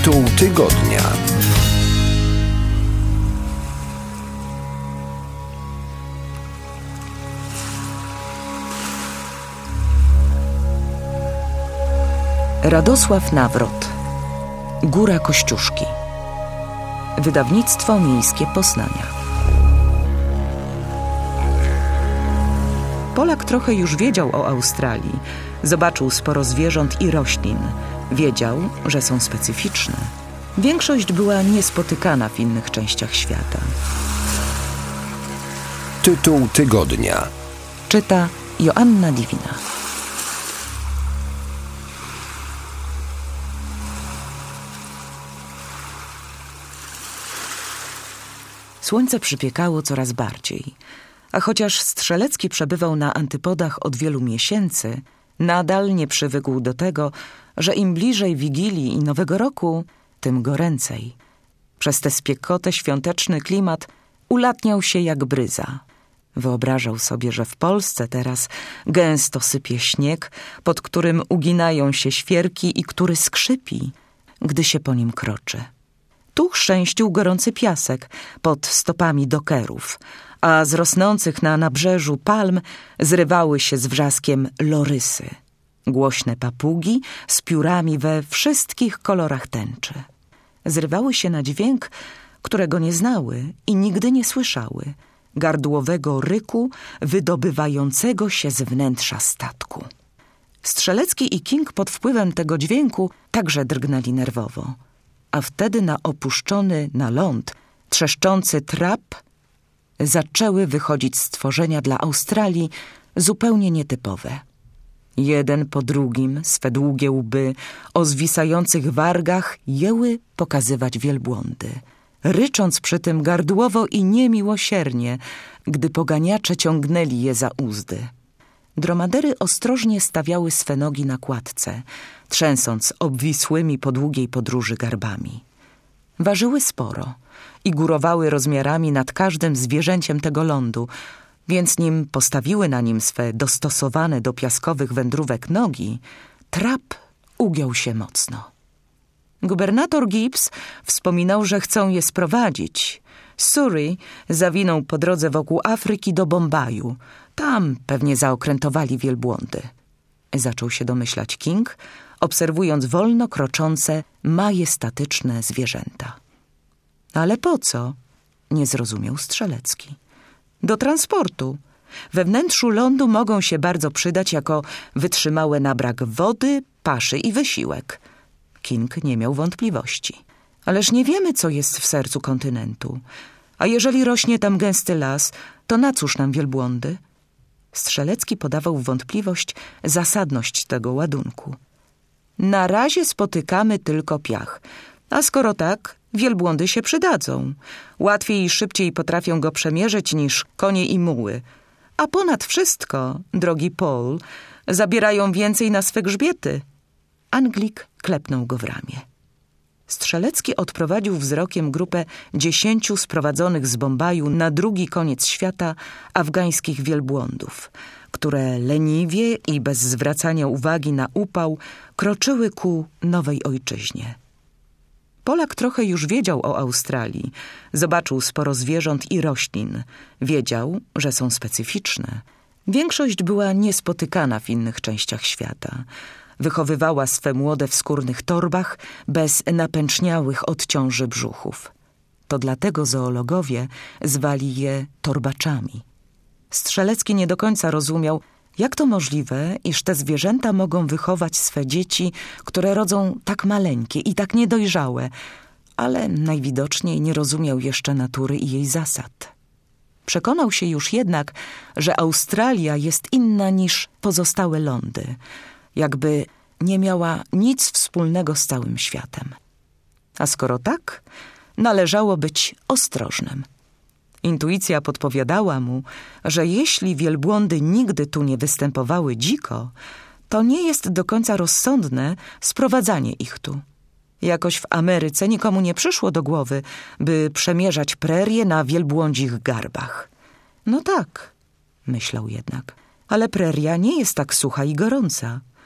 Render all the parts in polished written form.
Tytuł tygodnia. Radosław Nawrot. Góra Kościuszki. Wydawnictwo Miejskie Poznania. Polak trochę już wiedział o Australii. Zobaczył sporo zwierząt i roślin. Wiedział, że są specyficzne. Większość była niespotykana w innych częściach świata. Tytuł tygodnia. Czyta Joanna Diwina. Słońce przypiekało coraz bardziej, a chociaż Strzelecki przebywał na antypodach od wielu miesięcy, nadal nie przywykł do tego, że im bliżej Wigilii i Nowego Roku, tym goręcej. Przez tę spiekotę świąteczny klimat ulatniał się jak bryza. Wyobrażał sobie, że w Polsce teraz gęsto sypie śnieg, pod którym uginają się świerki i który skrzypi, gdy się po nim kroczy. Tu chrzęścił gorący piasek pod stopami dokerów, a z rosnących na nabrzeżu palm zrywały się z wrzaskiem lorysy. Głośne papugi z piórami we wszystkich kolorach tęczy. Zrywały się na dźwięk, którego nie znały i nigdy nie słyszały, gardłowego ryku wydobywającego się z wnętrza statku. Strzelecki i King pod wpływem tego dźwięku także drgnęli nerwowo. A wtedy na opuszczony na ląd, trzeszczący trap zaczęły wychodzić stworzenia dla Australii zupełnie nietypowe. Jeden po drugim swe długie łby o zwisających wargach jęły pokazywać wielbłądy, rycząc przy tym gardłowo i niemiłosiernie, gdy poganiacze ciągnęli je za uzdy. Dromadery ostrożnie stawiały swe nogi na kładce, trzęsąc obwisłymi po długiej podróży garbami. Ważyły sporo i górowały rozmiarami nad każdym zwierzęciem tego lądu, więc nim postawiły na nim swe dostosowane do piaskowych wędrówek nogi, trap ugiął się mocno. Gubernator Gibbs wspominał, że chcą je sprowadzić. Surrey zawinął po drodze wokół Afryki do Bombaju. Tam pewnie zaokrętowali wielbłądy. Zaczął się domyślać King, obserwując wolno kroczące, majestatyczne zwierzęta. Ale po co? Nie zrozumiał Strzelecki. Do transportu. We wnętrzu lądu mogą się bardzo przydać jako wytrzymałe na brak wody, paszy i wysiłek. King nie miał wątpliwości. Ależ nie wiemy, co jest w sercu kontynentu. A jeżeli rośnie tam gęsty las, to na cóż nam wielbłądy? Strzelecki podawał w wątpliwość zasadność tego ładunku. Na razie spotykamy tylko piach. A skoro tak, wielbłądy się przydadzą. Łatwiej i szybciej potrafią go przemierzyć niż konie i muły. A ponad wszystko, drogi Paul, zabierają więcej na swe grzbiety. Anglik klepnął go w ramię. Strzelecki odprowadził wzrokiem grupę 10 sprowadzonych z Bombaju na drugi koniec świata afgańskich wielbłądów, które leniwie i bez zwracania uwagi na upał kroczyły ku nowej ojczyźnie. Polak trochę już wiedział o Australii. Zobaczył sporo zwierząt i roślin. Wiedział, że są specyficzne. Większość była niespotykana w innych częściach świata. Wychowywała swe młode w skórnych torbach, bez napęczniałych od ciąży brzuchów. To dlatego zoologowie zwali je torbaczami. Strzelecki nie do końca rozumiał, jak to możliwe, iż te zwierzęta mogą wychować swe dzieci, które rodzą tak maleńkie i tak niedojrzałe, ale najwidoczniej nie rozumiał jeszcze natury i jej zasad. Przekonał się już jednak, że Australia jest inna niż pozostałe lądy, jakby nie miała nic wspólnego z całym światem. A skoro tak, należało być ostrożnym. Intuicja podpowiadała mu, że jeśli wielbłądy nigdy tu nie występowały dziko, to nie jest do końca rozsądne sprowadzanie ich tu. Jakoś w Ameryce nikomu nie przyszło do głowy, by przemierzać prerie na wielbłądzich garbach. No tak, myślał jednak, ale preria nie jest tak sucha i gorąca.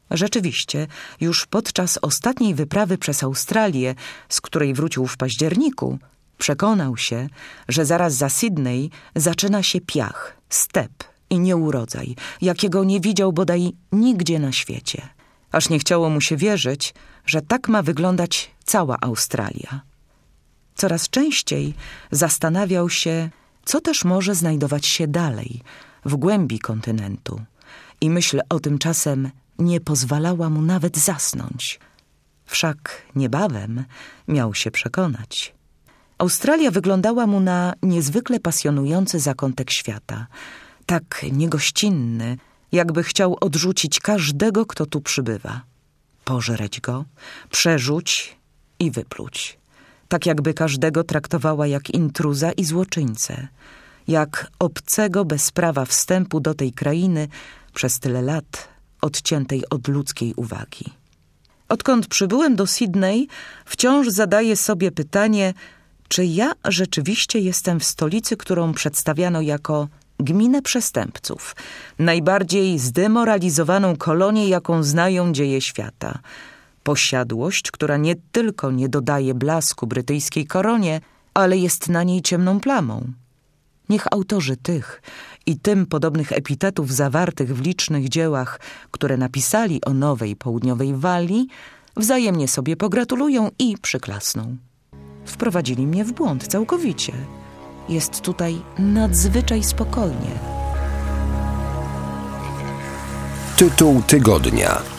Rzeczywiście, już podczas ostatniej wyprawy przez Australię, z której wrócił w październiku, przekonał się, że zaraz za Sydney zaczyna się piach, step i nieurodzaj, jakiego nie widział bodaj nigdzie na świecie. Aż nie chciało mu się wierzyć, że tak ma wyglądać cała Australia. Coraz częściej zastanawiał się, co też może znajdować się dalej, w głębi kontynentu. I myśl o tym czasem nie pozwalała mu nawet zasnąć. Wszak niebawem miał się przekonać. Australia wyglądała mu na niezwykle pasjonujący zakątek świata. Tak niegościnny, jakby chciał odrzucić każdego, kto tu przybywa. Pożreć go, przerzuć i wypluć. Tak jakby każdego traktowała jak intruza i złoczyńcę. Jak obcego bez prawa wstępu do tej krainy przez tyle lat odciętej od ludzkiej uwagi. Odkąd przybyłem do Sydney, wciąż zadaję sobie pytanie, czy ja rzeczywiście jestem w stolicy, którą przedstawiano jako gminę przestępców, najbardziej zdemoralizowaną kolonię, jaką znają dzieje świata. Posiadłość, która nie tylko nie dodaje blasku brytyjskiej koronie, ale jest na niej ciemną plamą. Niech autorzy tych i tym podobnych epitetów zawartych w licznych dziełach, które napisali o Nowej Południowej Walii, wzajemnie sobie pogratulują i przyklasną. Wprowadzili mnie w błąd całkowicie. Jest tutaj nadzwyczaj spokojnie. Tytuł tygodnia.